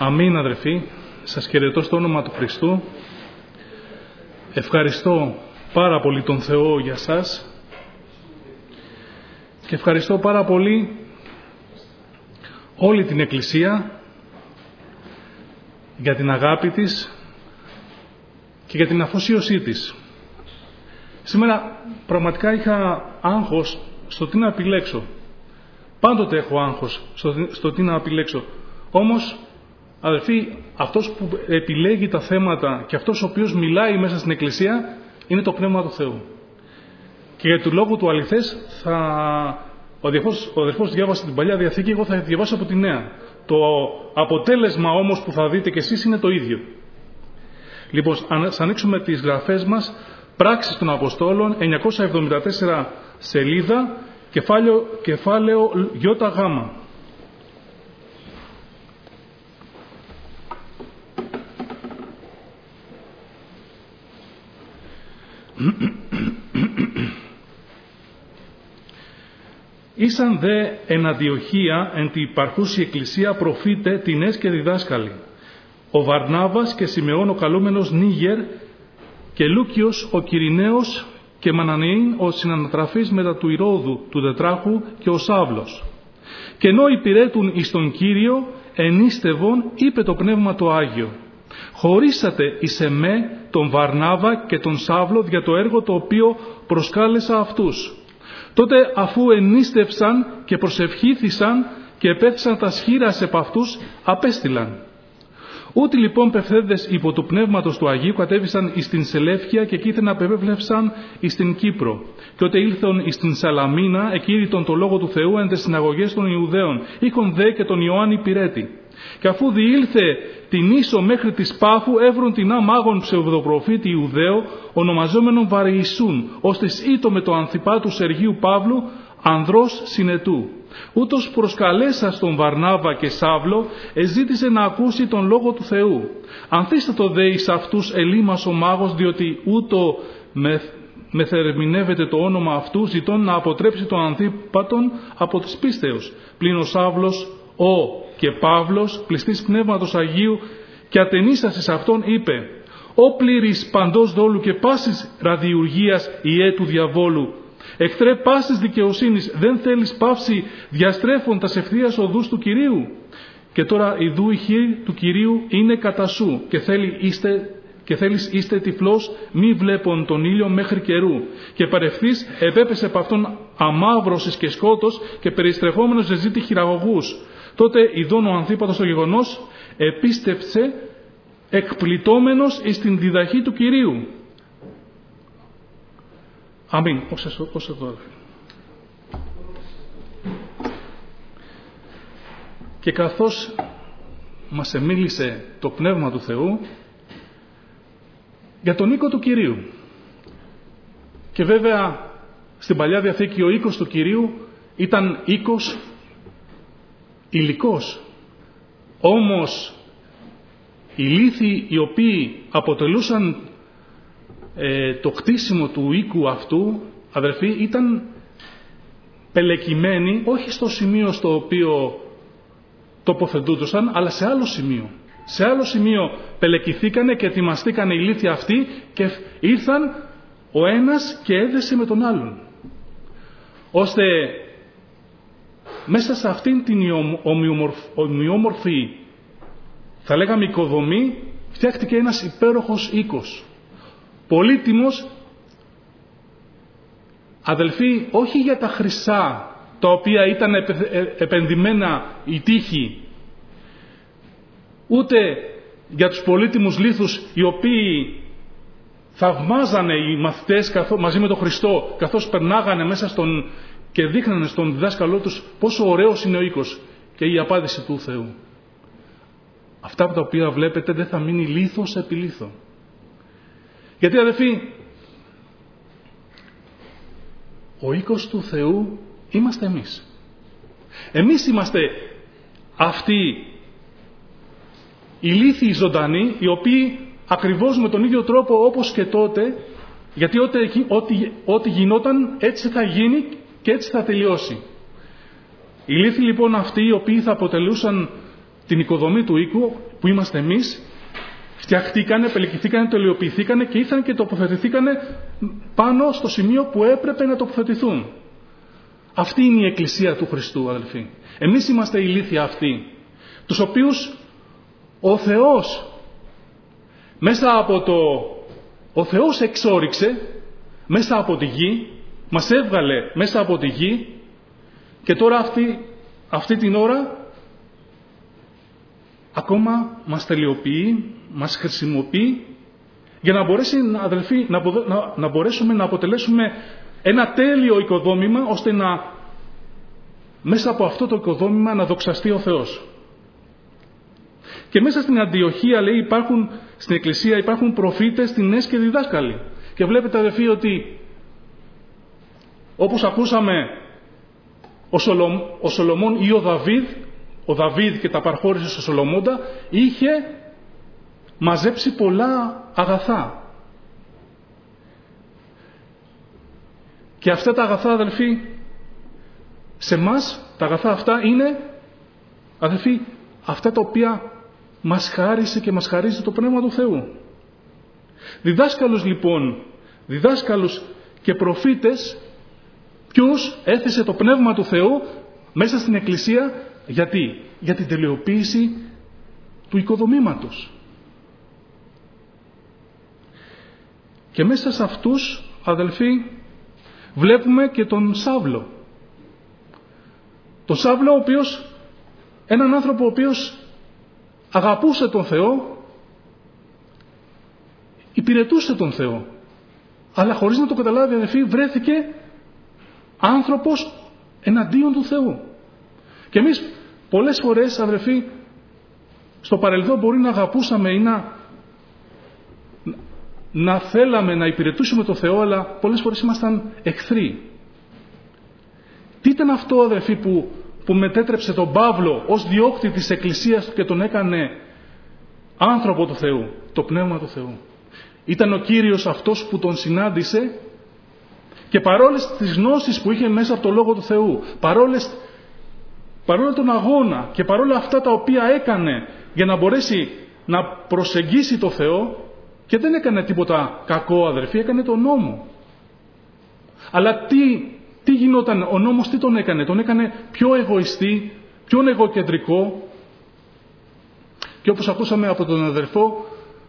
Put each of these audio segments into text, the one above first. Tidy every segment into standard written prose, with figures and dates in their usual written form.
Αμήν, αδερφοί. Σας χαιρετώ στο όνομα του Χριστού. Ευχαριστώ πάρα πολύ τον Θεό για σας και ευχαριστώ πάρα πολύ όλη την Εκκλησία για την αγάπη της και για την αφοσίωσή της. Σήμερα πραγματικά είχα άγχος στο τι να επιλέξω. Πάντοτε έχω άγχος στο τι να επιλέξω. Όμως, αδελφοί, αυτός που επιλέγει τα θέματα και αυτός ο οποίος μιλάει μέσα στην Εκκλησία είναι το Πνεύμα του Θεού. Και για του λόγου του αληθές ο αδερφός διάβασε την Παλιά Διαθήκη, εγώ θα διαβάσω από τη Νέα. Το αποτέλεσμα όμως που θα δείτε κι εσείς είναι το ίδιο. Λοιπόν, ας ανοίξουμε τις γραφές μας, Πράξεις των Αποστόλων, 974 σελίδα, κεφάλαιο ΙΓ. Ήσαν δε εν Αντιοχία εν τη υπαρχούση εκκλησία προφήτε τινές και διδάσκαλοι. Ο Βαρνάβας και Σιμεών ο καλούμενος Νίγερ και Λούκιος ο Κυριναίος και Μανανεήν ο συνανατραφής μετά του Ηρώδου του Τετράχου και ο Σάβλος. Και ενώ υπηρέτουν εις τον Κύριο ενίστευον είπε το Πνεύμα το Άγιο. Χωρίσατε εις εμέ τον Βαρνάβα και τον Σάβλο για το έργο το οποίο προσκάλεσα αυτούς. Τότε αφού ενίστευσαν και προσευχήθησαν και επέθησαν τα σχήρας επ' αυτούς, απέστειλαν. Ούτι λοιπόν πεφθέντες υπό του Πνεύματος του Αγίου κατέβησαν εις την Σελεύκια και εκείθεν απεπέφλευσαν εις την Κύπρο. Και ότε ήλθον εις την Σαλαμίνα εκήρυτον το λόγο του Θεού εν τες συναγωγές των Ιουδαίων, είχον δε και τον Ιωάννη Πυρέτη. Και αφού διήλθε την ίσο μέχρι της Πάφου έβρον την άμαγον ψευδοπροφήτη Ιουδαίο ονομαζόμενον Βαρεϊσούν, ώστε ήτο με το ανθιπά του Σεργίου Παύλου ανδρός συνετού. Ούτως προσκαλέσας τον Βαρνάβα και Σάβλο εζήτησε να ακούσει τον λόγο του Θεού. Ανθίστατο δε εις αυτούς ελίμας ο μάγος, διότι ούτω μεθερμινεύεται το όνομα αυτού, ζητών να αποτρέψει τον ανθίπατον από της πίστεως. Πλην ο Σάβλος και Παύλος, πληστής Πνεύματος Αγίου και ατενίστασης αυτών είπε: «Ω πλήρης παντός δόλου και πάσης ραδιουργίας ιέ του διαβόλου, εχθρέ πάσης δικαιοσύνης, δεν θέλεις πάυση διαστρέφοντας ευθείας οδούς του Κυρίου. Και τώρα ιδού η χείρ του Κυρίου είναι κατά σου και θέλεις είστε τυφλός μη βλέπον τον ήλιο μέχρι καιρού. Και παρευθείς επέπεσε από αυτόν αμαύρωσης και σκότος και περιστρεφόμενος ζεζίτη χειραγωγούς. Τότε ειδών ο ανθίπατος το γεγονός επίστεψε εκπληττόμενος εις την διδαχή του Κυρίου». Αμήν. Όσο τώρα. Και καθώς μας εμίλησε το Πνεύμα του Θεού για τον οίκο του Κυρίου. Και βέβαια στην Παλιά Διαθήκη ο οίκος του Κυρίου ήταν οίκος υλικός. Όμως οι λίθοι οι οποίοι αποτελούσαν το κτίσιμο του οίκου αυτού, αδερφοί, ήταν πελεκυμένοι όχι στο σημείο στο οποίο τοποθετούντουσαν, αλλά σε άλλο σημείο. Σε άλλο σημείο πελεκυθήκανε και ετοιμαστήκανε οι λίθοι αυτοί και ήρθαν ο ένας και έδεσε με τον άλλον. Ώστε μέσα σε αυτήν την ομοιόμορφη, θα λέγαμε, οικοδομή, φτιάχτηκε ένας υπέροχος οίκος. Πολύτιμος, αδελφοί, όχι για τα χρυσά τα οποία ήταν επενδυμένα η τύχη, ούτε για τους πολύτιμους λίθους οι οποίοι θαυμάζανε οι μαθητές μαζί με τον Χριστό καθώς περνάγανε μέσα και δείχνανε στον διδάσκαλό τους πόσο ωραίος είναι ο οίκος και η απάντηση του Θεού. Αυτά από τα οποία βλέπετε δεν θα μείνει λίθος επί λίθο. Γιατί, αδελφοί, ο οίκος του Θεού είμαστε εμείς. Εμείς είμαστε αυτοί οι λίθοι ζωντανοί, οι οποίοι ακριβώς με τον ίδιο τρόπο όπως και τότε, γιατί ό,τι γινόταν έτσι θα γίνει και έτσι θα τελειώσει. Οι λίθοι λοιπόν αυτοί οι οποίοι θα αποτελούσαν την οικοδομή του οίκου που είμαστε εμείς, φτιαχτήκανε, πελεκηθήκανε, τελειοποιηθήκανε και ήρθαν και τοποθετηθήκανε πάνω στο σημείο που έπρεπε να τοποθετηθούν. Αυτή είναι η Εκκλησία του Χριστού, αδελφοί. Εμείς είμαστε η ηλίθεια αυτή, τους οποίους ο Θεός μέσα από ο Θεός εξόριξε μέσα από τη γη, μας έβγαλε μέσα από τη γη και τώρα αυτή την ώρα ακόμα μας τελειοποιεί, μας χρησιμοποιεί για να μπορέσει, αδελφοί, να μπορέσουμε να αποτελέσουμε ένα τέλειο οικοδόμημα, ώστε μέσα από αυτό το οικοδόμημα να δοξαστεί ο Θεός. Και μέσα στην Αντιοχία, λέει, στην Εκκλησία υπάρχουν προφήτες, στινές και διδάσκαλοι. Και βλέπετε, αδελφοί, ότι όπως ακούσαμε ο Σολομών ή ο Δαβίδ και τα παρχώρησε στο Σολομώντα, είχε μαζέψει πολλά αγαθά. Και αυτά τα αγαθά, αδελφοί, σε μας τα αγαθά αυτά είναι, αδελφοί, αυτά τα οποία μας χάρισε και μας χαρίζει το Πνεύμα του Θεού. Διδάσκαλους και προφήτες, ποιους έθεσε το Πνεύμα του Θεού μέσα στην Εκκλησία, γιατί? Για την τελειοποίηση του οικοδομήματος. Και μέσα σε αυτούς, αδελφοί, βλέπουμε και τον Σάβλο. Τον Σάβλο, έναν άνθρωπο ο οποίος αγαπούσε τον Θεό, υπηρετούσε τον Θεό, αλλά χωρίς να το καταλάβει, αδελφοί, βρέθηκε άνθρωπος εναντίον του Θεού. Και εμείς πολλές φορές, αδελφοί, στο παρελθόν μπορεί να αγαπούσαμε ή να θέλαμε να υπηρετούσουμε τον Θεό, αλλά πολλές φορές ήμασταν εχθροί. Τι ήταν αυτό, αδελφοί, που μετέτρεψε τον Παύλο ως διώκτη της Εκκλησίας του και τον έκανε άνθρωπο του Θεού? Το Πνεύμα του Θεού. Ήταν ο Κύριος αυτός που τον συνάντησε και παρόλες τις γνώσεις που είχε μέσα από το Λόγο του Θεού, παρόλο τον αγώνα και παρόλα αυτά τα οποία έκανε για να μπορέσει να προσεγγίσει το Θεό, και δεν έκανε τίποτα κακό, αδερφοί, έκανε τον νόμο. Αλλά τι γινόταν? Ο νόμος τι τον έκανε? Τον έκανε πιο εγωιστή, πιο εγωκεντρικό. Και όπως ακούσαμε από τον αδερφό,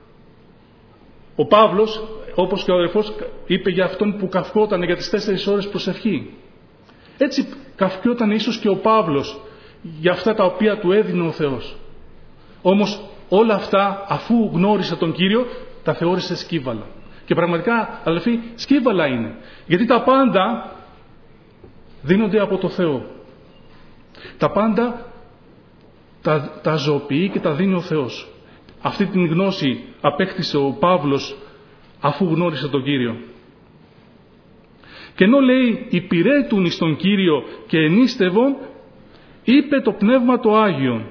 ο Παύλος, όπως και ο αδερφός, είπε για αυτόν που καυκόταν για τις 4 ώρες προσευχή. Έτσι καυκόταν ίσως και ο Παύλος για αυτά τα οποία του έδινε ο Θεός. Όμως όλα αυτά, αφού γνώρισε τον Κύριο, τα θεώρησε σκύβαλα. Και πραγματικά, αδελφοί, σκύβαλα είναι. Γιατί τα πάντα δίνονται από το Θεό. Τα πάντα τα ζωοποιεί και τα δίνει ο Θεός. Αυτή την γνώση απέκτησε ο Παύλος αφού γνώρισε τον Κύριο. Και ενώ, λέει, υπηρέτουν εις τον Κύριο και ενίστευον, είπε το Πνεύμα το Άγιον.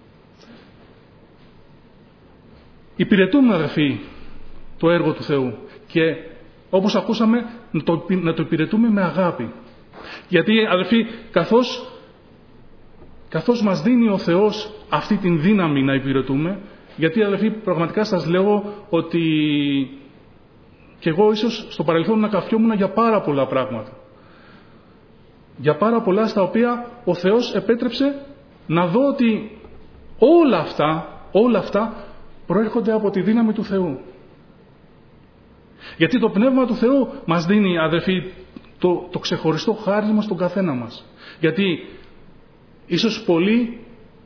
Υπηρετούμε, αδελφοί, το έργο του Θεού και όπως ακούσαμε να το υπηρετούμε με αγάπη. Γιατί, αδελφοί, καθώς μας δίνει ο Θεός αυτή την δύναμη να υπηρετούμε, γιατί, αδελφοί, πραγματικά σας λέω ότι και εγώ ίσως στο παρελθόν να καφιόμουν για πάρα πολλά πράγματα. Για πάρα πολλά στα οποία ο Θεός επέτρεψε να δω ότι όλα αυτά προέρχονται από τη δύναμη του Θεού. Γιατί το Πνεύμα του Θεού μας δίνει, αδελφοί, το ξεχωριστό χάρισμα στον καθένα μας. Γιατί ίσως πολλοί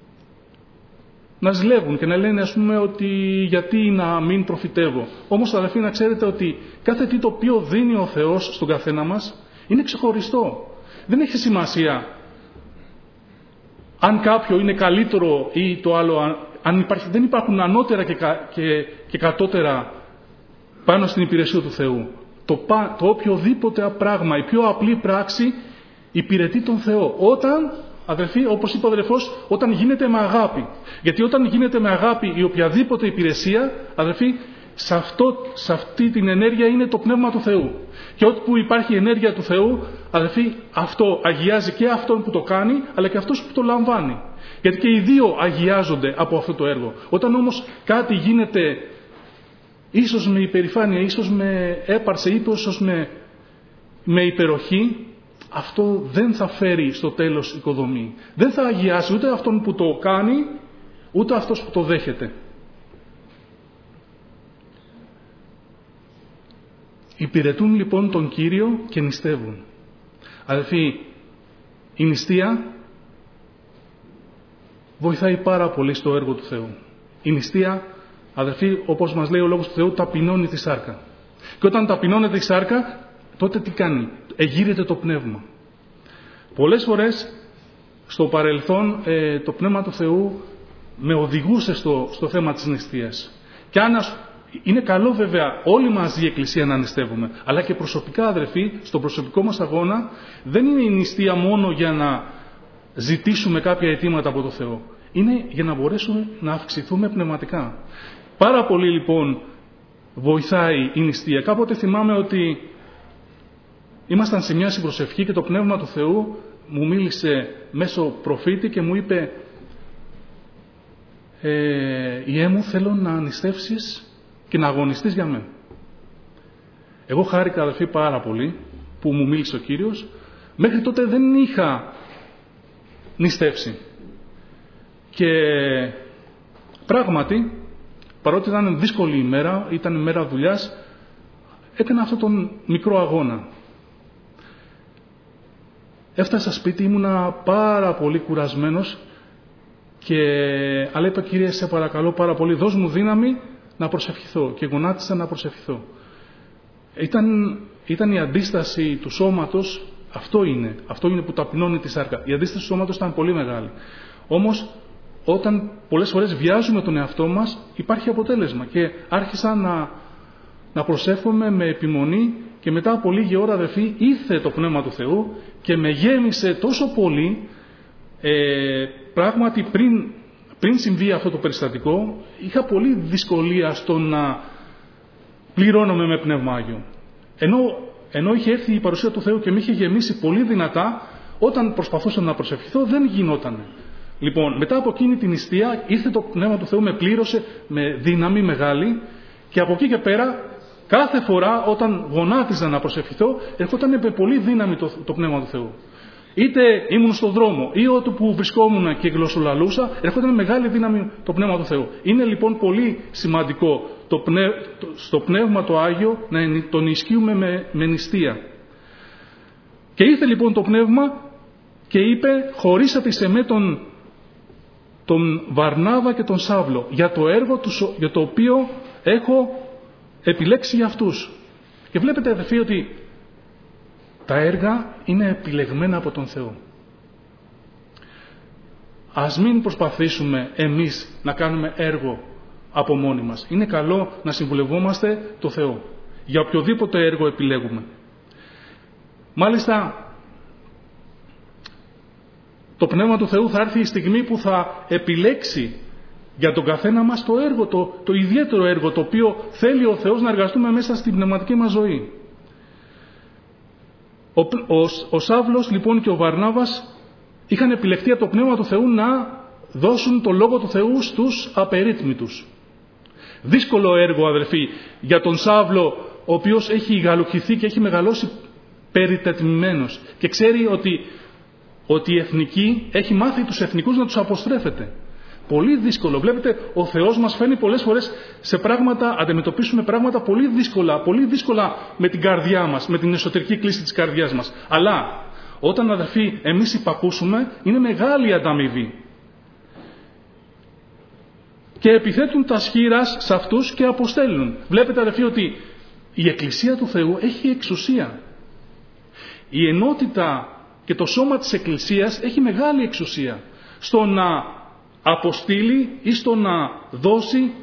να ζηλεύουν και να λένε, ας πούμε, ότι γιατί να μην προφητεύω. Όμως, αδελφοί, να ξέρετε ότι κάθε τι το οποίο δίνει ο Θεός στον καθένα μας είναι ξεχωριστό. Δεν έχει σημασία αν κάποιο είναι καλύτερο ή το άλλο, δεν υπάρχουν ανώτερα και κατώτερα πάνω στην υπηρεσία του Θεού. Το οποιοδήποτε πράγμα, η πιο απλή πράξη υπηρετεί τον Θεό. Όταν, αδελφοί, όπως είπε ο αδελφός, όταν γίνεται με αγάπη. Γιατί όταν γίνεται με αγάπη η οποιαδήποτε υπηρεσία, αδελφοί, σε αυτή την ενέργεια είναι το Πνεύμα του Θεού. Και όπου υπάρχει ενέργεια του Θεού, αδελφοί, αυτό αγιάζει και αυτόν που το κάνει, αλλά και αυτός που το λαμβάνει. Γιατί και οι δύο αγιάζονται από αυτό το έργο. Όταν όμως κάτι γίνεται ίσως με υπερηφάνεια, ίσως με έπαρση, ίσως με υπεροχή, αυτό δεν θα φέρει στο τέλος οικοδομή. Δεν θα αγιάσει ούτε αυτόν που το κάνει, ούτε αυτός που το δέχεται. Υπηρετούν λοιπόν τον Κύριο και νηστεύουν. Αδελφοί, η νηστεία βοηθάει πάρα πολύ στο έργο του Θεού. Η νηστεία, αδελφοί, όπως μας λέει ο Λόγος του Θεού, ταπεινώνει τη σάρκα. Και όταν ταπεινώνεται η σάρκα, τότε τι κάνει? Εγείρεται το πνεύμα. Πολλές φορές στο παρελθόν το Πνεύμα του Θεού με οδηγούσε στο θέμα της νηστείας. Και είναι καλό βέβαια όλοι μαζί η Εκκλησία να νηστεύουμε, αλλά και προσωπικά, αδελφοί, στον προσωπικό μας αγώνα δεν είναι η νηστεία μόνο για να ζητήσουμε κάποια αιτήματα από το Θεό. Είναι για να μπορέσουμε να αυξηθούμε πνευματικά. Πάρα πολύ λοιπόν βοηθάει η νηστεία. Κάποτε θυμάμαι ότι ήμασταν σε μια συμπροσευχή και το Πνεύμα του Θεού μου μίλησε μέσω προφήτη και μου είπε «Ιέ μου, θέλω να νηστεύσεις και να αγωνιστείς για μένα». Εγώ χάρηκα, αδελφοί, πάρα πολύ που μου μίλησε ο Κύριος. Μέχρι τότε δεν είχα νηστεύσει. Και πράγματι, παρότι ήταν δύσκολη ημέρα, ήταν ημέρα δουλειάς, έκανα αυτόν τον μικρό αγώνα. Έφτασα σπίτι, ήμουνα πάρα πολύ κουρασμένος αλλά είπα, Κύριε, σε παρακαλώ πάρα πολύ, δώσ' μου δύναμη να προσευχηθώ. Και γονάτισα να προσευχηθώ. Ήταν η αντίσταση του σώματος, αυτό είναι που ταπεινώνει τη σάρκα. Η αντίσταση του σώματος ήταν πολύ μεγάλη. Όμως, όταν πολλές φορές βιάζουμε τον εαυτό μας, υπάρχει αποτέλεσμα. Και άρχισα να προσεύχομαι με επιμονή και μετά από λίγη ώρα, αδελφοί, ήρθε το Πνεύμα του Θεού και με γέμισε τόσο πολύ. Πράγματι, πριν συμβεί αυτό το περιστατικό, είχα πολύ δυσκολία στο να πληρώνομαι με Πνεύμα Άγιο. Ενώ είχε έρθει η παρουσία του Θεού και με είχε γεμίσει πολύ δυνατά, όταν προσπαθούσα να προσευχηθώ δεν γινότανε. Λοιπόν, μετά από εκείνη την νηστεία ήρθε το Πνεύμα του Θεού, με πλήρωσε με δύναμη μεγάλη και από εκεί και πέρα κάθε φορά όταν γονάτιζα να προσευχηθώ ερχόταν με πολύ δύναμη το Πνεύμα του Θεού. Είτε ήμουν στον δρόμο ή όταν που βρισκόμουν και γλωσσολαλούσα, ερχόταν με μεγάλη δύναμη το Πνεύμα του Θεού. Είναι λοιπόν πολύ σημαντικό στο Πνεύμα το Άγιο να τον ισχύουμε με νηστεία. Και ήρθε λοιπόν το Πνεύμα και είπε, χωρίσατε σε με τον Βαρνάβα και τον Σάβλο για το έργο για το οποίο έχω επιλέξει για αυτούς. Και βλέπετε, αδελφοί, ότι τα έργα είναι επιλεγμένα από τον Θεό. Ας μην προσπαθήσουμε εμείς να κάνουμε έργο από μόνοι μας. Είναι καλό να συμβουλευόμαστε το Θεό για οποιοδήποτε έργο επιλέγουμε. Μάλιστα, το Πνεύμα του Θεού θα έρθει η στιγμή που θα επιλέξει για τον καθένα μας το έργο, το ιδιαίτερο έργο, το οποίο θέλει ο Θεός να εργαστούμε μέσα στην πνευματική μας ζωή. Ο Σάβλος λοιπόν και ο Βαρνάβας είχαν επιλεχτεί από το Πνεύμα του Θεού να δώσουν το Λόγο του Θεού στους απερίτμητους. Δύσκολο έργο, αδελφοί, για τον Σάβλο, ο οποίος έχει γαλουχηθεί και έχει μεγαλώσει περιτετμημένος και ξέρει ότι η εθνική έχει μάθει τους εθνικούς να τους αποστρέφεται. Πολύ δύσκολο. Βλέπετε, ο Θεός μας φέρνει πολλές φορές σε πράγματα, αντιμετωπίσουμε πράγματα πολύ δύσκολα με την καρδιά μας, με την εσωτερική κλίση της καρδιάς μας. Αλλά όταν, αδελφοί, εμείς υπακούσουμε, είναι μεγάλη ανταμοιβή. Και επιθέτουν τα σχήρας σε αυτούς και αποστέλνουν. Βλέπετε, αδελφοί, ότι η Εκκλησία του Θεού έχει εξουσία. Η ενότητα και το σώμα της Εκκλησίας έχει μεγάλη εξουσία στο να αποστείλει ή στο να δώσει,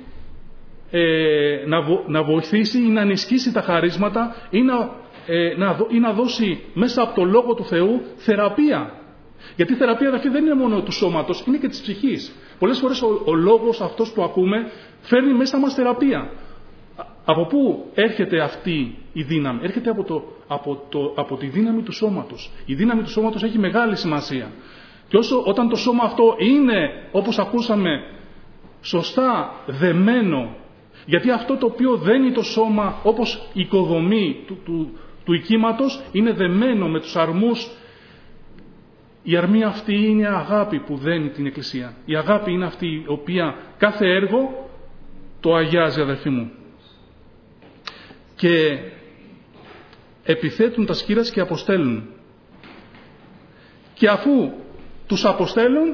να βοηθήσει ή να ενισχύσει τα χαρίσματα ή να δώσει μέσα από το Λόγο του Θεού θεραπεία. Γιατί η θεραπεία, αδελφοί, δεν είναι μόνο του σώματος, είναι και της ψυχής. Πολλές φορές ο λόγος αυτός που ακούμε φέρνει μέσα μας θεραπεία. Από πού έρχεται αυτή η δύναμη? Έρχεται από τη δύναμη του σώματος. Η δύναμη του σώματος έχει μεγάλη σημασία. Και όταν το σώμα αυτό είναι, όπως ακούσαμε, σωστά δεμένο, γιατί αυτό το οποίο δένει το σώμα, όπως η οικοδομή του οικίματος, είναι δεμένο με τους αρμούς. Η αρμή αυτή είναι η αγάπη που δένει την Εκκλησία. Η αγάπη είναι αυτή η οποία κάθε έργο το αγιάζει, αδελφοί μου. Και επιθέτουν τα σκύρας και αποστέλουν. Και αφού τους αποστέλουν,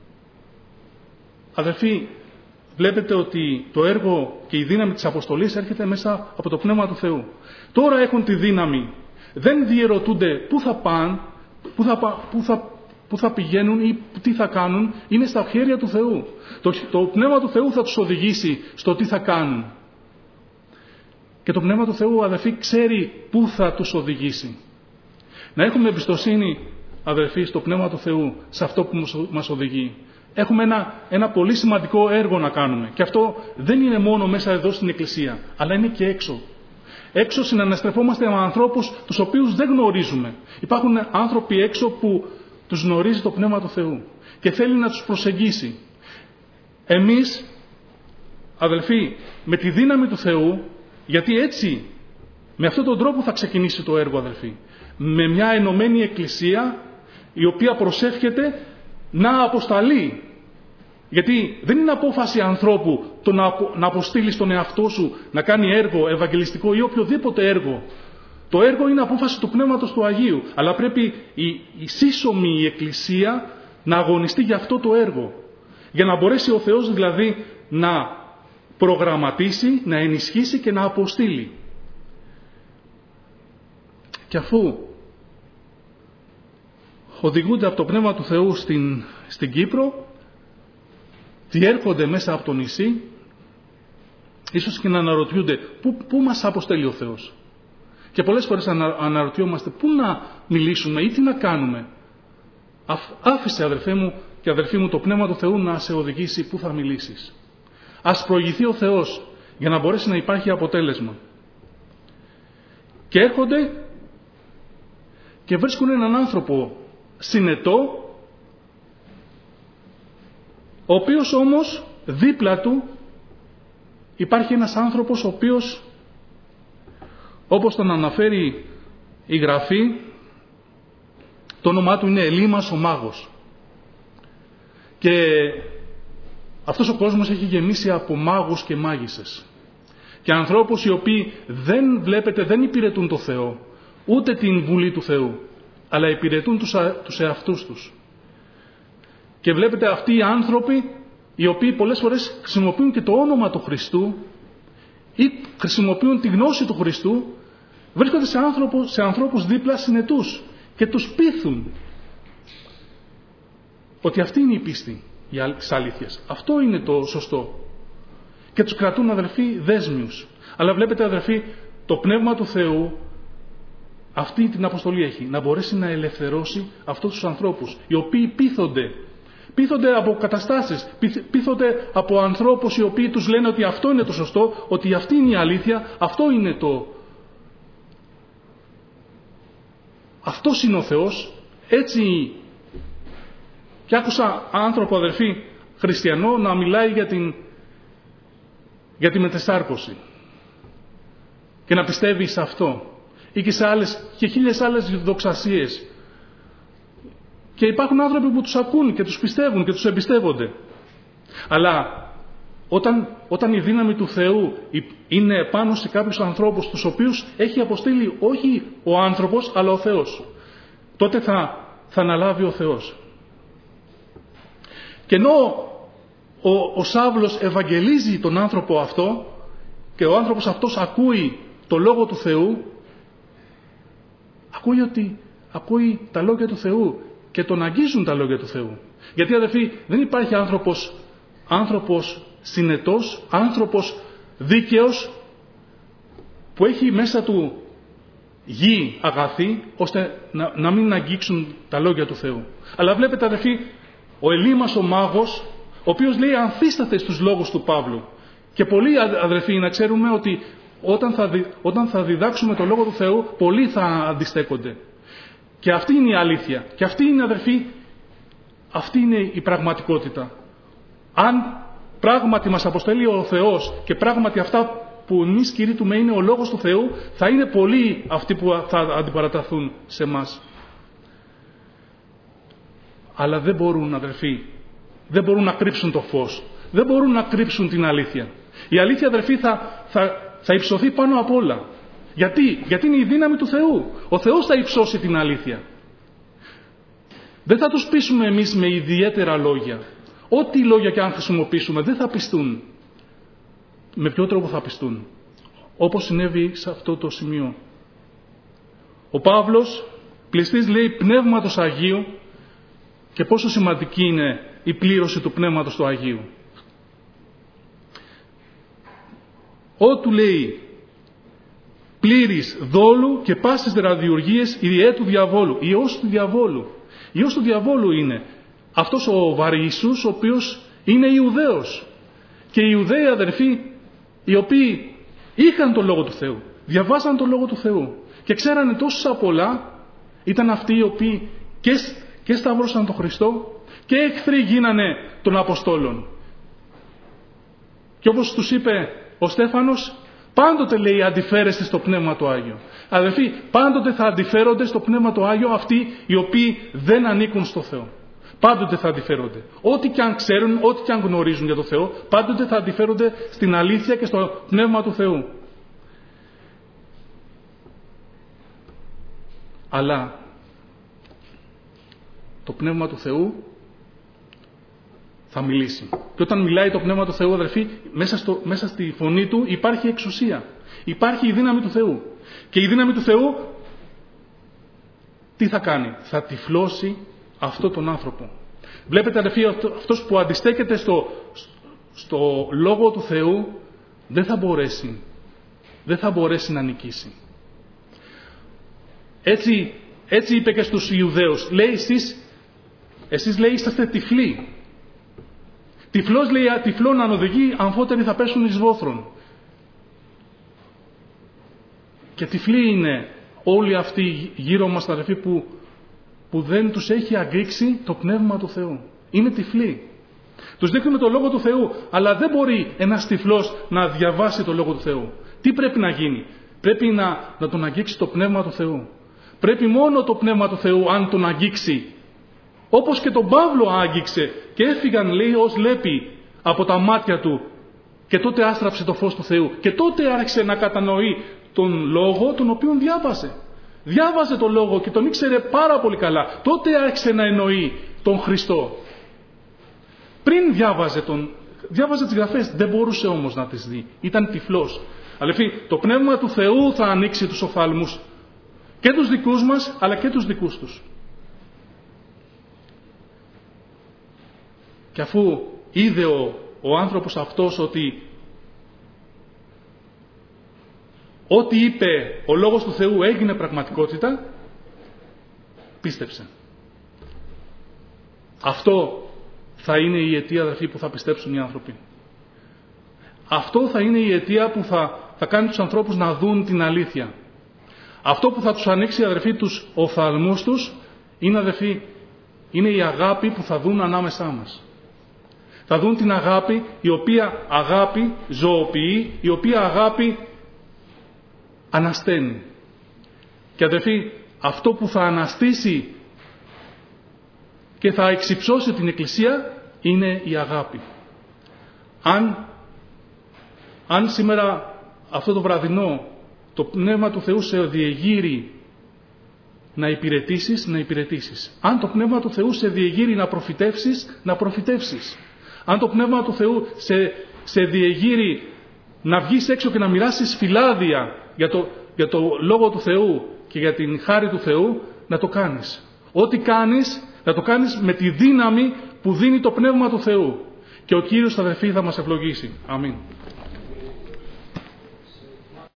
αδελφοί, βλέπετε ότι το έργο και η δύναμη της αποστολής έρχεται μέσα από το Πνεύμα του Θεού. Τώρα έχουν τη δύναμη. Δεν διερωτούνται πού θα πάνε, πού θα πηγαίνουν ή τι θα κάνουν. Είναι στα χέρια του Θεού. Το Πνεύμα του Θεού θα τους οδηγήσει στο τι θα κάνουν. Και το Πνεύμα του Θεού, αδελφοί, ξέρει πού θα τους οδηγήσει. Να έχουμε εμπιστοσύνη, αδελφοί, στο Πνεύμα του Θεού, σε αυτό που μας οδηγεί. Έχουμε ένα πολύ σημαντικό έργο να κάνουμε. Και αυτό δεν είναι μόνο μέσα εδώ στην Εκκλησία, αλλά είναι και έξω. Έξω συναναστρεφόμαστε με ανθρώπους τους οποίους δεν γνωρίζουμε. Υπάρχουν άνθρωποι έξω που τους γνωρίζει το Πνεύμα του Θεού και θέλει να τους προσεγγίσει. Εμείς, αδελφοί, με τη δύναμη του Θεού, γιατί έτσι, με αυτόν τον τρόπο θα ξεκινήσει το έργο, αδελφοί. Με μια ενωμένη Εκκλησία, η οποία προσεύχεται να αποσταλεί. Γιατί δεν είναι απόφαση ανθρώπου το να αποστείλει τον εαυτό σου να κάνει έργο ευαγγελιστικό ή οποιοδήποτε έργο. Το έργο είναι απόφαση του Πνεύματος του Αγίου. Αλλά πρέπει η σύσσωμη η Εκκλησία να αγωνιστεί για αυτό το έργο. Για να μπορέσει ο Θεός δηλαδή να προγραμματίσει, να ενισχύσει και να αποστείλει. Και αφού οδηγούνται από το Πνεύμα του Θεού στην Κύπρο, διέρχονται μέσα από το νησί, ίσως και να αναρωτιούνται πού μας αποστέλει ο Θεός. Και πολλές φορές αναρωτιόμαστε πού να μιλήσουμε ή τι να κάνουμε. Άφησε, αδελφέ μου και αδελφοί μου, το Πνεύμα του Θεού να σε οδηγήσει πού θα μιλήσεις. Ας προηγηθεί ο Θεός για να μπορέσει να υπάρχει αποτέλεσμα. Και έρχονται και βρίσκουν έναν άνθρωπο συνετό, ο οποίος όμως δίπλα του υπάρχει ένας άνθρωπος ο οποίος, όπως τον αναφέρει η Γραφή, το όνομά του είναι Ελίμας ο μάγος. Και αυτός ο κόσμος έχει γεμίσει από μάγους και μάγισσες. Και ανθρώπους οι οποίοι δεν υπηρετούν το Θεό, ούτε την Βουλή του Θεού, αλλά υπηρετούν τους εαυτούς τους. Και βλέπετε αυτοί οι άνθρωποι, οι οποίοι πολλές φορές χρησιμοποιούν και το όνομα του Χριστού ή χρησιμοποιούν τη γνώση του Χριστού, βρίσκονται σε ανθρώπους δίπλα συνετούς και τους πείθουν ότι αυτή είναι η πίστη της αλήθειας. Αυτό είναι το σωστό. Και τους κρατούν, αδελφοί, δέσμιους. Αλλά βλέπετε, αδελφοί, το Πνεύμα του Θεού αυτή την αποστολή έχει, να μπορέσει να ελευθερώσει αυτούς τους ανθρώπους, οι οποίοι πείθονται από καταστάσεις, πείθονται από ανθρώπους οι οποίοι τους λένε ότι αυτό είναι το σωστό, ότι αυτή είναι η αλήθεια, αυτός είναι ο Θεός, έτσι. Και άκουσα άνθρωπο, αδελφοί, χριστιανό, να μιλάει για τη μετεσάρκωση και να πιστεύει σε αυτό ή και χίλιες άλλες δοξασίες. Και υπάρχουν άνθρωποι που τους ακούν και τους πιστεύουν και τους εμπιστεύονται. Αλλά όταν η δύναμη του Θεού είναι πάνω σε κάποιους ανθρώπους τους οποίους έχει αποστείλει όχι ο άνθρωπος αλλά ο Θεός, τότε θα αναλάβει ο Θεός. Και ενώ ο Σάβλος ευαγγελίζει τον άνθρωπο αυτό και ο άνθρωπος αυτός ακούει το Λόγο του Θεού, ακούει τα Λόγια του Θεού και τον αγγίζουν τα Λόγια του Θεού. Γιατί, αδελφοί, δεν υπάρχει άνθρωπος συνετός, άνθρωπος δίκαιος που έχει μέσα του γη αγαθή ώστε να μην αγγίξουν τα Λόγια του Θεού. Αλλά βλέπετε, αδελφοί, ο Ελίμας ο μάγος, ο οποίος λέει ανθίσταται στους λόγους του Παύλου. Και πολλοί, αδελφοί, να ξέρουμε ότι όταν θα διδάξουμε το Λόγο του Θεού, πολλοί θα αντιστέκονται. Και αυτή είναι η αλήθεια. Και αυτή είναι, αδελφοί, αυτή είναι η πραγματικότητα. Αν πράγματι μας αποστέλει ο Θεός και πράγματι αυτά που εμείς κηρύττουμε είναι ο Λόγος του Θεού, θα είναι πολλοί αυτοί που θα αντιπαραταθούν σε εμάς. Αλλά δεν μπορούν, αδερφοί, δεν μπορούν να κρύψουν το φως. Δεν μπορούν να κρύψουν την αλήθεια. Η αλήθεια, αδερφοί, θα υψωθεί πάνω απ' όλα. Γιατί είναι η δύναμη του Θεού. Ο Θεός θα υψώσει την αλήθεια. Δεν θα τους πείσουμε εμείς με ιδιαίτερα λόγια. Ό,τι λόγια και αν χρησιμοποιήσουμε δεν θα πιστούν. Με ποιο τρόπο θα πιστούν? Όπως συνέβη σε αυτό το σημείο. Ο Παύλος, πληστής, λέει Πνεύματος Αγίου, και πόσο σημαντική είναι η πλήρωση του Πνεύματος του Αγίου. Ότου λέει πλήρης δόλου και πάσης ραδιουργίες ιδιαίτου του διαβόλου. Ιός του διαβόλου. Ιός του διαβόλου είναι αυτός ο Βαρύσσους, ο οποίος είναι Ιουδαίος. Και οι Ιουδαίοι, αδερφοί, οι οποίοι είχαν τον Λόγο του Θεού, διαβάσαν τον Λόγο του Θεού και ξέρανε τόσα πολλά, ήταν αυτοί οι οποίοι και σταυρώσαν τον Χριστό και εχθροί γίνανε των Αποστόλων. Και όπως τους είπε ο Στέφανος, πάντοτε, λέει, αντιφέρεστε στο Πνεύμα του Άγιο. Αδελφοί, πάντοτε θα αντιφέρονται στο Πνεύμα του Άγιο αυτοί οι οποίοι δεν ανήκουν στο Θεό. Πάντοτε θα αντιφέρονται. Ό,τι και αν ξέρουν, ό,τι και αν γνωρίζουν για το Θεό, πάντοτε θα αντιφέρονται στην αλήθεια και στο Πνεύμα του Θεού. Αλλά το Πνεύμα του Θεού θα μιλήσει. Και όταν μιλάει το Πνεύμα του Θεού, αδερφοί, μέσα στη φωνή του υπάρχει εξουσία. Υπάρχει η δύναμη του Θεού. Και η δύναμη του Θεού τι θα κάνει? Θα τυφλώσει αυτόν τον άνθρωπο. Βλέπετε, αδερφοί, αυτός που αντιστέκεται στο Λόγο του Θεού δεν θα μπορέσει να νικήσει. Έτσι είπε και στους Ιουδαίους. Λέει εσείς, λέει, είσαστε τυφλοί. Τυφλός, λέει, τυφλόν αν οδηγεί, αμφότεροι θα πέσουν εις βόθρον. Και τυφλοί είναι όλοι αυτοί γύρω μας, αδερφοί, που δεν τους έχει αγγίξει το Πνεύμα του Θεού. Είναι τυφλοί. Τους δείχνουμε το Λόγο του Θεού, αλλά δεν μπορεί ένας τυφλός να διαβάσει το Λόγο του Θεού. Τι πρέπει να γίνει? Πρέπει να τον αγγίξει το Πνεύμα του Θεού. Πρέπει μόνο το Πνεύμα του Θεού, αν τον αγγίξει, όπως και τον Παύλο άγγιξε και έφυγαν, λέει, ως λέπη από τα μάτια του, και τότε άστραψε το φως του Θεού και τότε άρχισε να κατανοεί τον Λόγο τον οποίον διάβασε. Διάβασε τον Λόγο και τον ήξερε πάρα πολύ καλά. Τότε άρχισε να εννοεί τον Χριστό. Πριν διάβαζε τις Γραφές, δεν μπορούσε όμως να τις δει. Ήταν τυφλός. Αδελφοί, το Πνεύμα του Θεού θα ανοίξει τους οφθαλμούς. Και τους δικούς μας, αλλά και τους δικούς τους. Και αφού είδε ο άνθρωπος αυτός ότι ό,τι είπε ο Λόγος του Θεού έγινε πραγματικότητα, πίστεψε. Αυτό θα είναι η αιτία, αδερφοί, που θα πιστέψουν οι άνθρωποι. Αυτό θα είναι η αιτία που θα κάνει τους ανθρώπους να δουν την αλήθεια. Αυτό που θα τους ανοίξει, αδερφοί, τους οφθαλμούς τους είναι, αδερφοί, είναι η αγάπη που θα δουν ανάμεσά μας. Θα δουν την αγάπη, η οποία αγάπη ζωοποιεί, η οποία αγάπη ανασταίνει. Και, αδερφοί, αυτό που θα αναστήσει και θα εξυψώσει την Εκκλησία είναι η αγάπη. Αν σήμερα, αυτό το βραδινό, το Πνεύμα του Θεού σε διεγείρει να υπηρετήσεις. Αν το Πνεύμα του Θεού σε διεγείρει να προφητεύσεις. Αν το Πνεύμα του Θεού σε διεγείρει να βγεις έξω και να μοιράσεις φυλάδια για το Λόγο του Θεού και για την χάρη του Θεού, να το κάνεις. Ό,τι κάνεις, να το κάνεις με τη δύναμη που δίνει το Πνεύμα του Θεού. Και ο Κύριος, αδελφοί, θα μας ευλογήσει. Αμήν.